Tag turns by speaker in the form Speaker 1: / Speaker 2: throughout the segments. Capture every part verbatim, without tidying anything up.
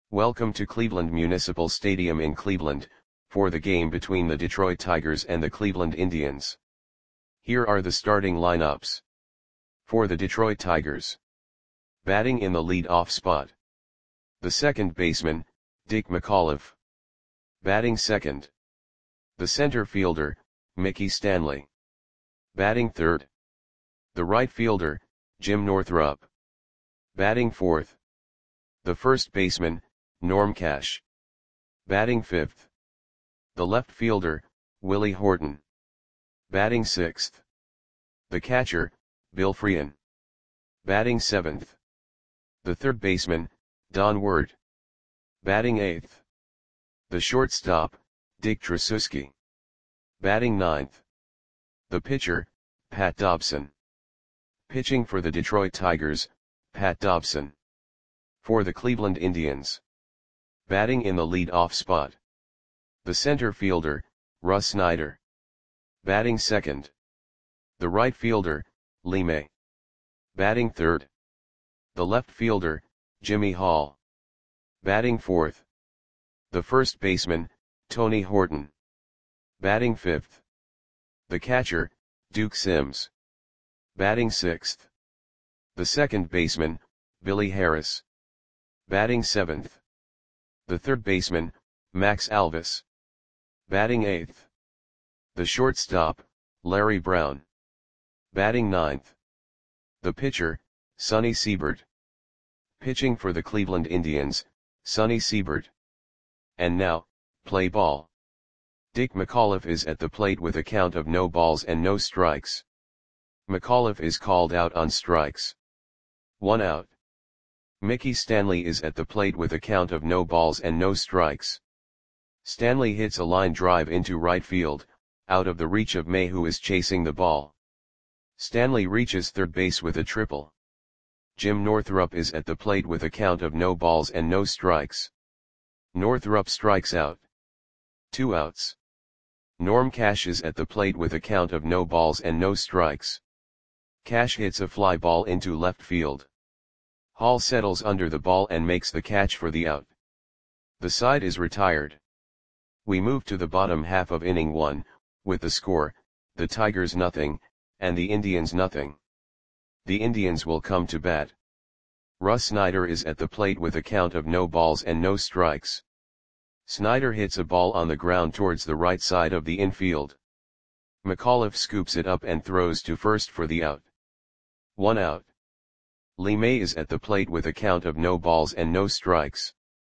Speaker 1: Welcome to Cleveland Municipal Stadium in Cleveland, for the game between the Detroit Tigers and the Cleveland Indians. Here are the starting lineups. For the Detroit Tigers. Batting in the lead-off spot. The second baseman, Dick McAuliffe. Batting second. The center fielder, Mickey Stanley. Batting third. The right fielder, Jim Northrup. Batting fourth. The first baseman, Norm Cash. Batting fifth. The left fielder, Willie Horton. Batting sixth. The catcher, Bill Frein. Batting seventh. The third baseman, Don Ward. Batting eighth. The shortstop, Dick Tracewski. Batting ninth. The pitcher, Pat Dobson. Pitching for the Detroit Tigers, Pat Dobson. For the Cleveland Indians. Batting in the lead-off spot. The center fielder, Russ Snyder. Batting second. The right fielder, Lee May. Batting third. The left fielder, Jimmy Hall. Batting fourth. The first baseman, Tony Horton. Batting fifth. The catcher, Duke Sims. Batting sixth. The second baseman, Billy Harris. Batting seventh. The third baseman, Max Alvis. Batting eighth. The shortstop, Larry Brown. Batting ninth. The pitcher, Sonny Siebert. Pitching for the Cleveland Indians, Sonny Siebert. And now, play ball. Dick McAuliffe is at the plate with a count of no balls and no strikes. McAuliffe is called out on strikes. One out. Mickey Stanley is at the plate with a count of no balls and no strikes. Stanley hits a line drive into right field, out of the reach of May, who is chasing the ball. Stanley reaches third base with a triple. Jim Northrup is at the plate with a count of no balls and no strikes. Northrup strikes out. Two outs. Norm Cash is at the plate with a count of no balls and no strikes. Cash hits a fly ball into left field. Hall settles under the ball and makes the catch for the out. The side is retired. We move to the bottom half of inning one, with the score, the Tigers nothing, and the Indians nothing. The Indians will come to bat. Russ Snyder is at the plate with a count of no balls and no strikes. Snyder hits a ball on the ground towards the right side of the infield. McAuliffe scoops it up and throws to first for the out. One out. Lee May is at the plate with a count of no balls and no strikes.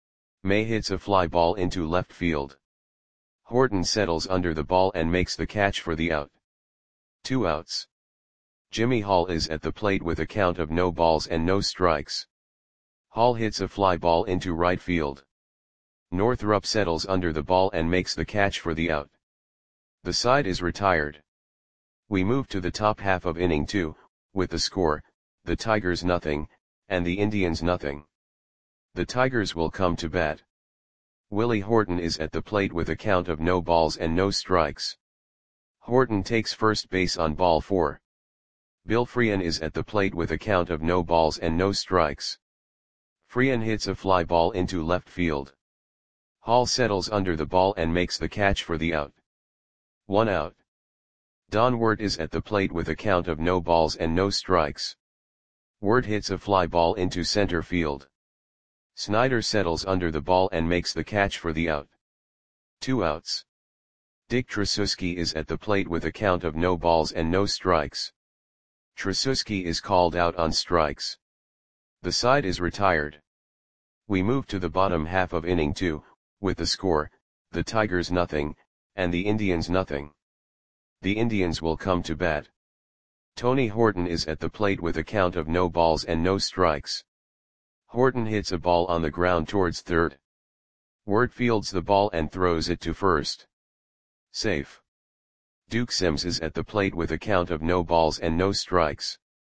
Speaker 1: May hits a fly ball into left field. Horton settles under the ball and makes the catch for the out. Two outs. Jimmy Hall is at the plate with a count of no balls and no strikes. Hall hits a fly ball into right field. Northrup settles under the ball and makes the catch for the out. The side is retired. We move to the top half of inning two, with the score, the Tigers nothing, and the Indians nothing. The Tigers will come to bat. Willie Horton is at the plate with a count of no balls and no strikes. Horton takes first base on ball four. Bill Frein is at the plate with a count of no balls and no strikes. Frein hits a fly ball into left field. Hall settles under the ball and makes the catch for the out. One out. Don Ward is at the plate with a count of no balls and no strikes. Ward hits a fly ball into center field. Snyder settles under the ball and makes the catch for the out. Two outs. Dick Tracewski is at the plate with a count of no balls and no strikes. Tracewski is called out on strikes. The side is retired. We move to the bottom half of inning two, with the score, the Tigers nothing, and the Indians nothing. The Indians will come to bat. Tony Horton is at the plate with a count of no balls and no strikes. Horton hits a ball on the ground towards third. Ward fields the ball and throws it to first. Safe. Duke Sims is at the plate with a count of no balls and no strikes.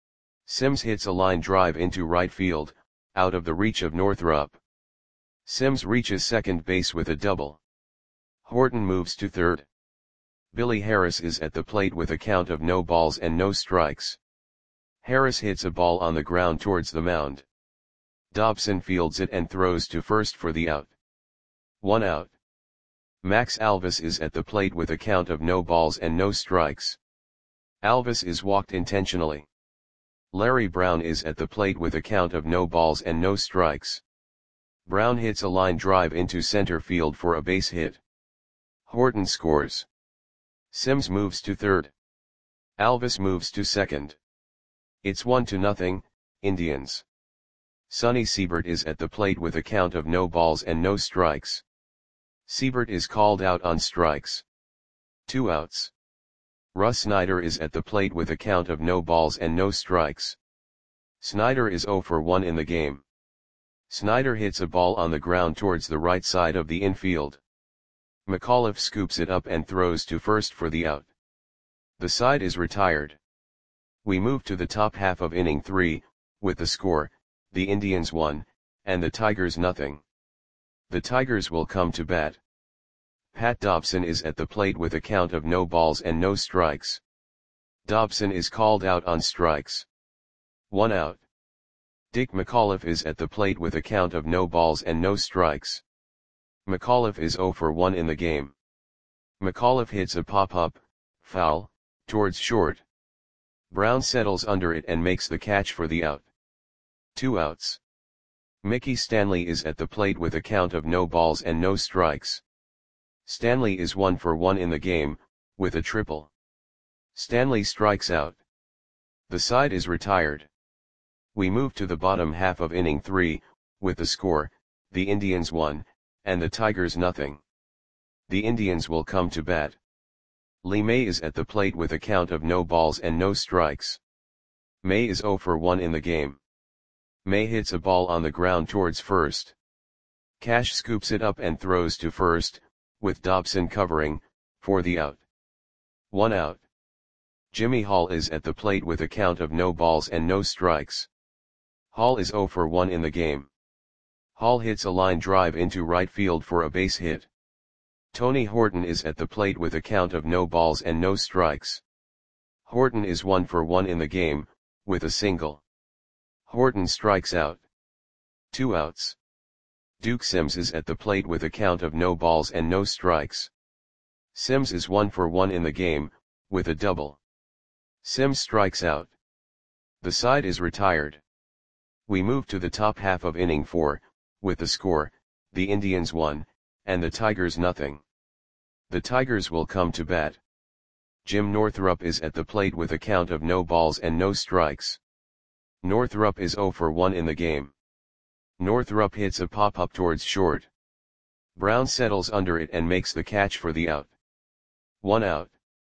Speaker 1: Sims hits a line drive into right field, out of the reach of Northrup. Sims reaches second base with a double. Horton moves to third. Billy Harris is at the plate with a count of no balls and no strikes. Harris hits a ball on the ground towards the mound. Dobson fields it and throws to first for the out. One out. Max Alvis is at the plate with a count of no balls and no strikes. Alvis is walked intentionally. Larry Brown is at the plate with a count of no balls and no strikes. Brown hits a line drive into center field for a base hit. Horton scores. Sims moves to third. Alvis moves to second. It's one to nothing, Indians. Sonny Siebert is at the plate with a count of no balls and no strikes. Siebert is called out on strikes. Two outs. Russ Snyder is at the plate with a count of no balls and no strikes. Snyder is zero for one in the game. Snyder hits a ball on the ground towards the right side of the infield. McAuliffe scoops it up and throws to first for the out. The side is retired. We move to the top half of inning three, with the score, the Indians one, and the Tigers nothing. The Tigers will come to bat. Pat Dobson is at the plate with a count of no balls and no strikes. Dobson is called out on strikes. One out. Dick McAuliffe is at the plate with a count of no balls and no strikes. McAuliffe is zero for one in the game. McAuliffe hits a pop-up, foul, towards short. Brown settles under it and makes the catch for the out. Two outs. Mickey Stanley is at the plate with a count of no balls and no strikes. Stanley is one for one in the game, with a triple. Stanley strikes out. The side is retired. We move to the bottom half of inning three, with the score, the Indians one, and the Tigers nothing. The Indians will come to bat. Lee May is at the plate with a count of no balls and no strikes. May is zero for one in the game. May hits a ball on the ground towards first. Cash scoops it up and throws to first, with Dobson covering, for the out. One out. Jimmy Hall is at the plate with a count of no balls and no strikes. Hall is zero for one in the game. Hall hits a line drive into right field for a base hit. Tony Horton is at the plate with a count of no balls and no strikes. Horton is one for one in the game, with a single. Horton strikes out. Two outs. Duke Sims is at the plate with a count of no balls and no strikes. Sims is one for one in the game, with a double. Sims strikes out. The side is retired. We move to the top half of inning four, with the score, the Indians one, and the Tigers nothing. The Tigers will come to bat. Jim Northrup is at the plate with a count of no balls and no strikes. Northrup is zero for one in the game. Northrup hits a pop-up towards short. Brown settles under it and makes the catch for the out. One out.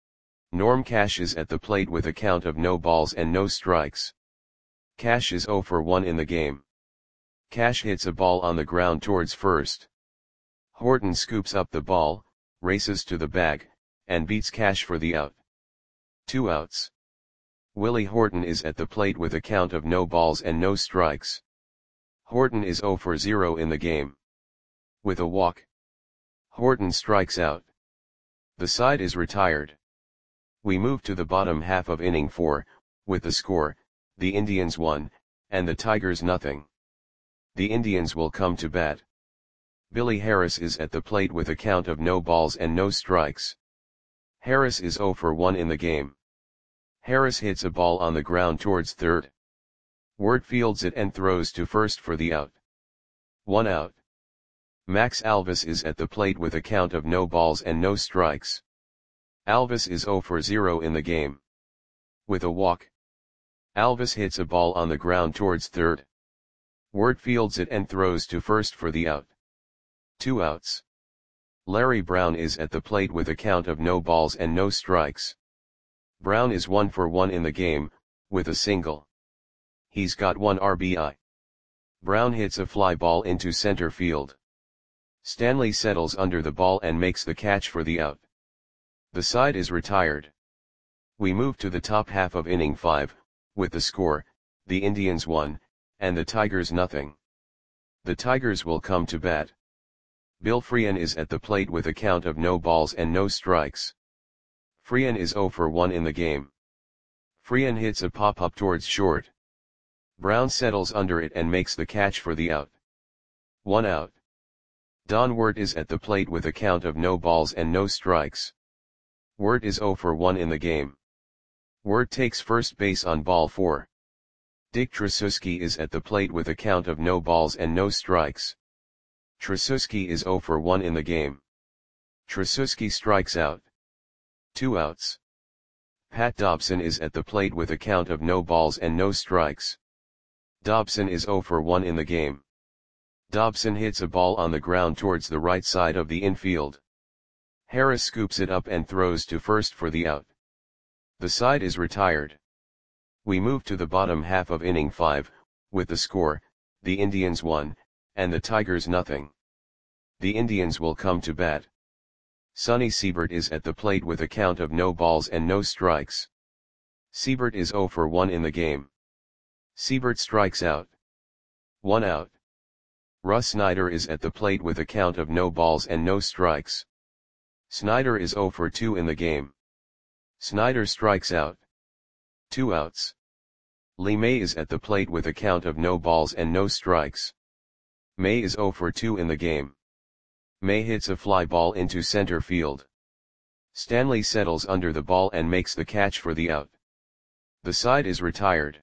Speaker 1: Norm Cash is at the plate with a count of no balls and no strikes. Cash is zero for one in the game. Cash hits a ball on the ground towards first. Horton scoops up the ball, races to the bag, and beats Cash for the out. Two outs. Willie Horton is at the plate with a count of no balls and no strikes. Horton is zero for zero in the game. With a walk. Horton strikes out. The side is retired. We move to the bottom half of inning four, with the score, the Indians one, and the Tigers nothing. The Indians will come to bat. Billy Harris is at the plate with a count of no balls and no strikes. Harris is zero for one in the game. Harris hits a ball on the ground towards third. Wirt fields it and throws to first for the out. One out. Max Alvis is at the plate with a count of no balls and no strikes. Alvis is zero for zero in the game. With a walk. Alvis hits a ball on the ground towards third. Wirt fields it and throws to first for the out. Two outs. Larry Brown is at the plate with a count of no balls and no strikes. Brown is one for one in the game, with a single. He's got one R B I. Brown hits a fly ball into center field. Stanley settles under the ball and makes the catch for the out. The side is retired. We move to the top half of inning five, with the score, the Indians one, and the Tigers nothing. The Tigers will come to bat. Bill Freehan is at the plate with a count of no balls and no strikes. Freehan is zero for one in the game. Freehan hits a pop-up towards short. Brown settles under it and makes the catch for the out. One out. Don Wert is at the plate with a count of no balls and no strikes. Wert is zero for one in the game. Wert takes first base on ball four. Dick Tracewski is at the plate with a count of no balls and no strikes. Tracewski is zero for one in the game. Tracewski strikes out. Two outs. Pat Dobson is at the plate with a count of no balls and no strikes. Dobson is zero for one in the game. Dobson hits a ball on the ground towards the right side of the infield. Harris scoops it up and throws to first for the out. The side is retired. We move to the bottom half of inning five, with the score, the Indians one, and the Tigers nothing. The Indians will come to bat. Sonny Siebert is at the plate with a count of no balls and no strikes. Siebert is zero for one in the game. Siebert strikes out. One out. Russ Snyder is at the plate with a count of no balls and no strikes. Snyder is zero for two in the game. Snyder strikes out. Two outs. Lee May is at the plate with a count of no balls and no strikes. May is zero for two in the game. May hits a fly ball into center field. Stanley settles under the ball and makes the catch for the out. The side is retired.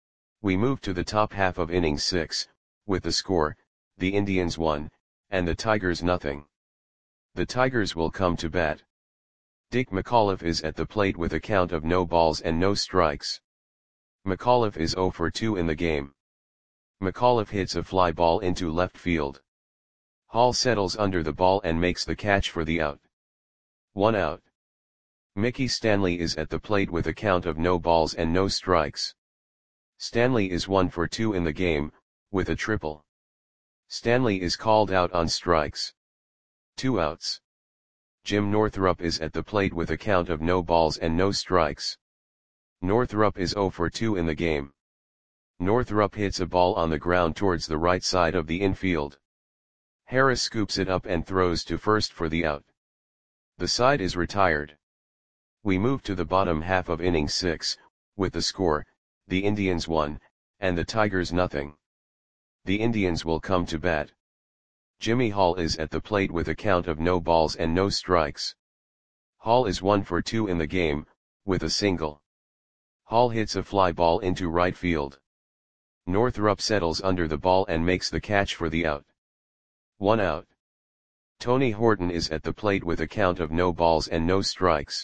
Speaker 1: We move to the top half of inning six, with the score, the Indians one, and the Tigers nothing. The Tigers will come to bat. Dick McAuliffe is at the plate with a count of no balls and no strikes. McAuliffe is zero for two in the game. McAuliffe hits a fly ball into left field. Hall settles under the ball and makes the catch for the out. One out. Mickey Stanley is at the plate with a count of no balls and no strikes. Stanley is one for two in the game, with a triple. Stanley is called out on strikes. Two outs. Jim Northrup is at the plate with a count of no balls and no strikes. Northrup is zero for two in the game. Northrup hits a ball on the ground towards the right side of the infield. Harris scoops it up and throws to first for the out. The side is retired. We move to the bottom half of inning six, with the score, the Indians one, and the Tigers nothing. The Indians will come to bat. Jimmy Hall is at the plate with a count of no balls and no strikes. Hall is one for two in the game, with a single. Hall hits a fly ball into right field. Northrup settles under the ball and makes the catch for the out. One out. Tony Horton is at the plate with a count of no balls and no strikes.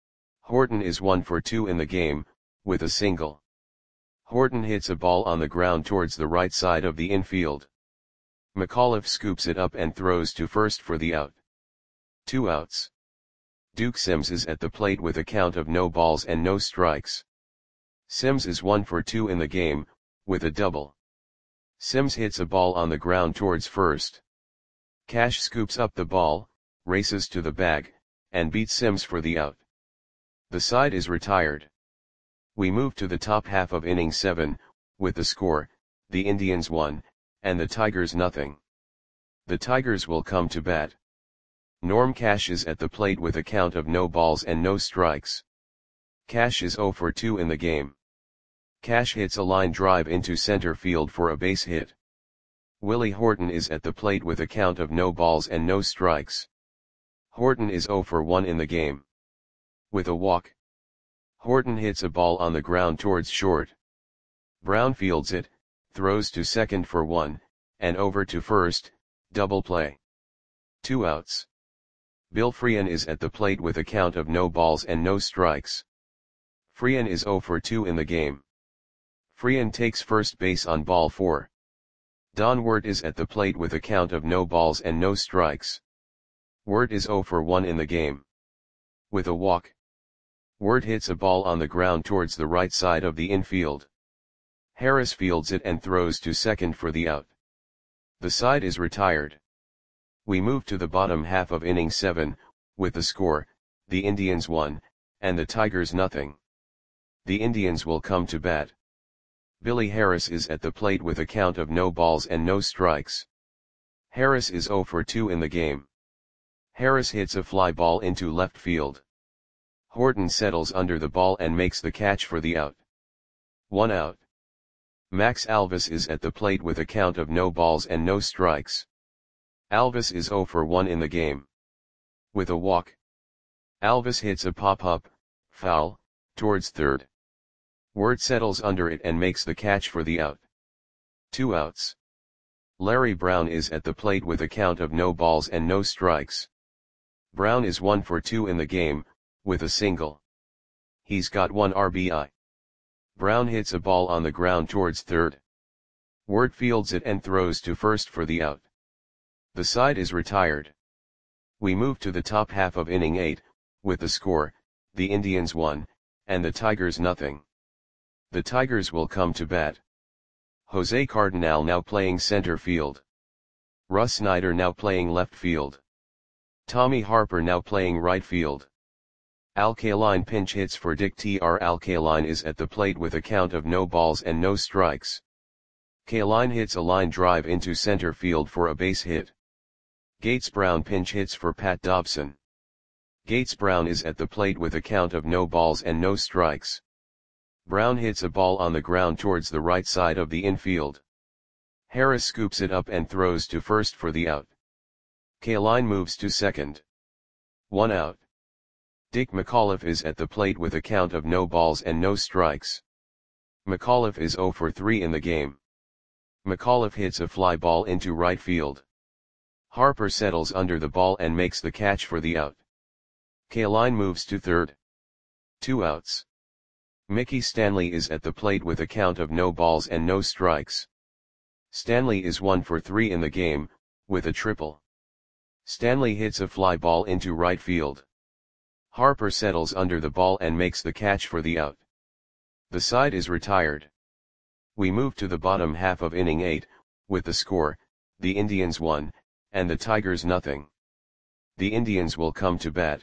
Speaker 1: Horton is one for two in the game, with a single. Horton hits a ball on the ground towards the right side of the infield. McAuliffe scoops it up and throws to first for the out. Two outs. Duke Sims is at the plate with a count of no balls and no strikes. Sims is one for two in the game, with a double. Sims hits a ball on the ground towards first. Cash scoops up the ball, races to the bag, and beats Sims for the out. The side is retired. We move to the top half of inning seven, with the score, the Indians one, and the Tigers nothing. The Tigers will come to bat. Norm Cash is at the plate with a count of no balls and no strikes. Cash is zero for two in the game. Cash hits a line drive into center field for a base hit. Willie Horton is at the plate with a count of no balls and no strikes. Horton is zero for one in the game. With a walk. Horton hits a ball on the ground towards short. Brown fields it, throws to second for one, and over to first, double play. Two outs. Bill Freehan is at the plate with a count of no balls and no strikes. Freehan is zero for two in the game. Freehan takes first base on ball four. Don Wert is at the plate with a count of no balls and no strikes. Wert is zero for one in the game. With a walk. Wert hits a ball on the ground towards the right side of the infield. Harris fields it and throws to second for the out. The side is retired. We move to the bottom half of inning seven, with the score, the Indians one, and the Tigers nothing. The Indians will come to bat. Billy Harris is at the plate with a count of no balls and no strikes. Harris is zero for two in the game. Harris hits a fly ball into left field. Horton settles under the ball and makes the catch for the out. One out. Max Alvis is at the plate with a count of no balls and no strikes. Alvis is zero for one in the game. With a walk, Alvis hits a pop-up, foul, towards third. Wirt settles under it and makes the catch for the out. Two outs. Larry Brown is at the plate with a count of no balls and no strikes. Brown is one for two in the game, with a single. He's got one R B I. Brown hits a ball on the ground towards third. Wirt fields it and throws to first for the out. The side is retired. We move to the top half of inning eight, with the score, the Indians one, and the Tigers nothing. The Tigers will come to bat. Jose Cardinal now playing center field. Russ Snyder now playing left field. Tommy Harper now playing right field. Al Kaline pinch hits for Dick T R. Al Kaline is at the plate with a count of no balls and no strikes. Kaline hits a line drive into center field for a base hit. Gates Brown pinch hits for Pat Dobson. Gates Brown is at the plate with a count of no balls and no strikes. Brown hits a ball on the ground towards the right side of the infield. Harris scoops it up and throws to first for the out. Kaline moves to second. One out. Dick McAuliffe is at the plate with a count of no balls and no strikes. McAuliffe is zero for three in the game. McAuliffe hits a fly ball into right field. Harper settles under the ball and makes the catch for the out. Kaline moves to third. Two outs. Mickey Stanley is at the plate with a count of no balls and no strikes. Stanley is one for three in the game, with a triple. Stanley hits a fly ball into right field. Harper settles under the ball and makes the catch for the out. The side is retired. We move to the bottom half of inning eight, with the score, the Indians one, and the Tigers nothing. The Indians will come to bat.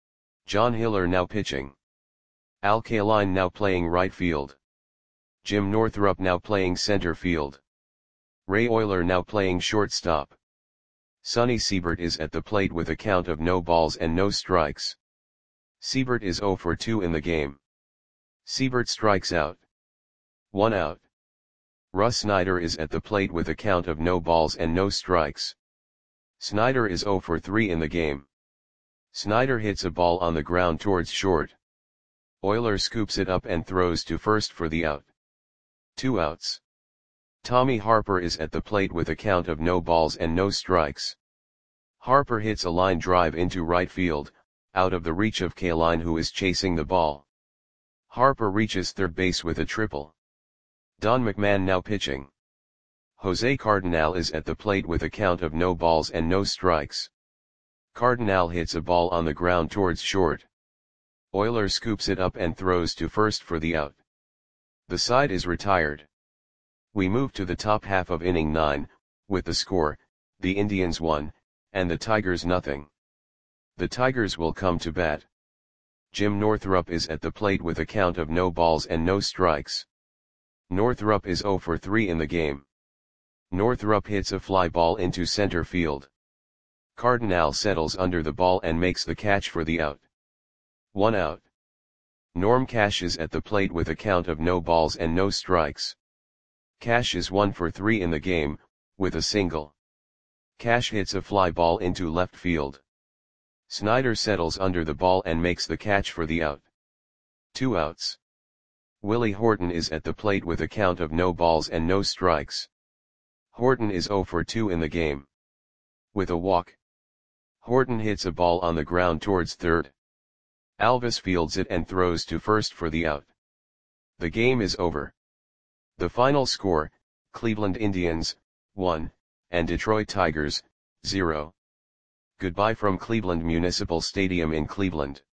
Speaker 1: John Hiller now pitching. Al Kaline now playing right field. Jim Northrup now playing center field. Ray Oyler now playing shortstop. Sonny Siebert is at the plate with a count of no balls and no strikes. Siebert is zero for two in the game. Siebert strikes out. One out. Russ Snyder is at the plate with a count of no balls and no strikes. Snyder is zero for three in the game. Snyder hits a ball on the ground towards short. Oyler scoops it up and throws to first for the out. Two outs. Tommy Harper is at the plate with a count of no balls and no strikes. Harper hits a line drive into right field, out of the reach of Kaline who is chasing the ball. Harper reaches third base with a triple. Don McMahon now pitching. Jose Cardinal is at the plate with a count of no balls and no strikes. Cardinal hits a ball on the ground towards short. Oyler scoops it up and throws to first for the out. The side is retired. We move to the top half of inning nine, with the score, the Indians one, and the Tigers nothing. The Tigers will come to bat. Jim Northrup is at the plate with a count of no balls and no strikes. Northrup is zero for three in the game. Northrup hits a fly ball into center field. Cardinal settles under the ball and makes the catch for the out. One out. Norm Cash is at the plate with a count of no balls and no strikes. Cash is one for three in the game, with a single. Cash hits a fly ball into left field. Snyder settles under the ball and makes the catch for the out. Two outs. Willie Horton is at the plate with a count of no balls and no strikes. Horton is zero for two in the game. With a walk, Horton hits a ball on the ground towards third. Alvis fields it and throws to first for the out. The game is over. The final score, Cleveland Indians, one, and Detroit Tigers, zero. Goodbye from Cleveland Municipal Stadium in Cleveland.